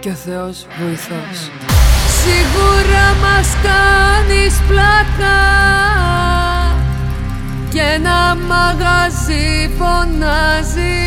και ο Θεός βοηθός. Σίγουρα μας κάνεις πλάκα και ένα μαγαζί φωνάζει.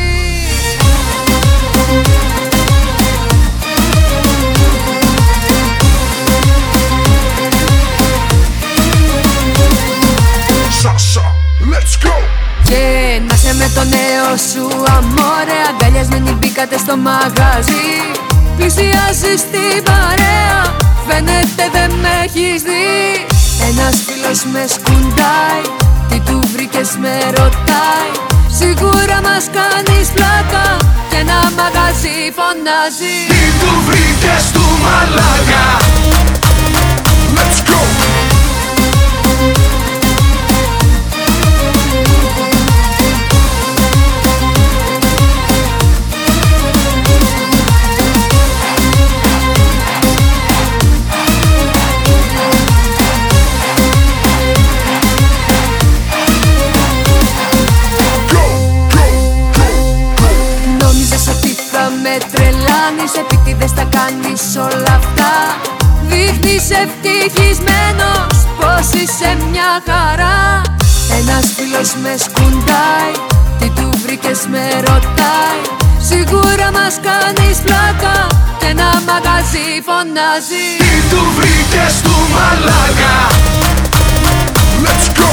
Let's go! Και να σε με το νέο σου αμόρε, αγκαλιασμένοι μπήκατε στο μαγαζί. Πλησιάζεις την παρέα, φαίνεται δεν με έχεις δει. Ένας φίλος με σκουντάει, τι του βρήκες με ρωτάει. Σίγουρα μας κάνεις πλάκα και ένα μαγαζί φωνάζει. Τι του βρήκες του μαλάκα? Let's go! Με τρελάνεις, επίτηδες τα κάνεις όλα αυτά. Δείχνεις ευτυχισμένος πως είσαι μια χαρά. Ένας φίλος με σκουντάει, τι του βρήκες με ρωτάει. Σίγουρα μας κάνεις πλάκα και ένα μαγαζί φωνάζει. Τι του βρήκες του μαλάκα? Let's go!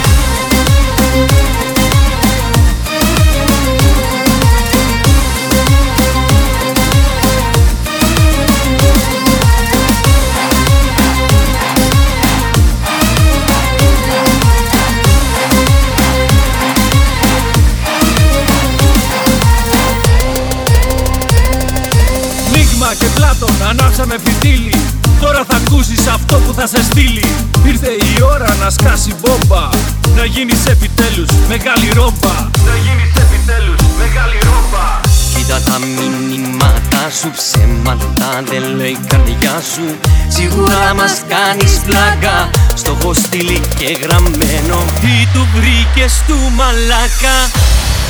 Και Πλάτων ανάψαμε φιτίλι. Τώρα θα ακούσεις αυτό που θα σε στείλει. Ήρθε η ώρα να σκάσει μπόμπα, να γίνεις επιτέλους μεγάλη ρόμπα. Να γίνεις επιτέλους μεγάλη ρόμπα. Κοίτα τα μηνύματα σου, ψέματα δεν λέει η καρδιά σου. Σίγουρα μας κάνεις πλάκα, στο έχω στείλει και γραμμένο. Τι του βρήκες του μαλάκα?